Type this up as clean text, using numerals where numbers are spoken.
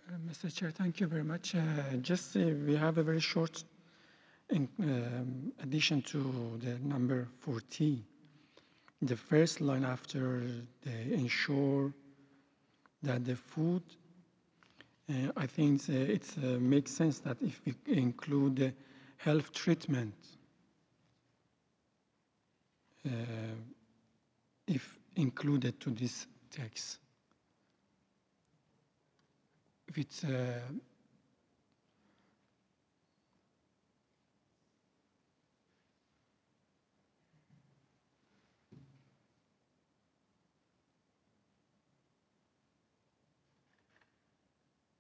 Mr. Chair, thank you very much. Just we have a very short addition to the number 14. The first line after the ensure that the food, I think it makes sense that if we include the health treatment, if included to this text. If it's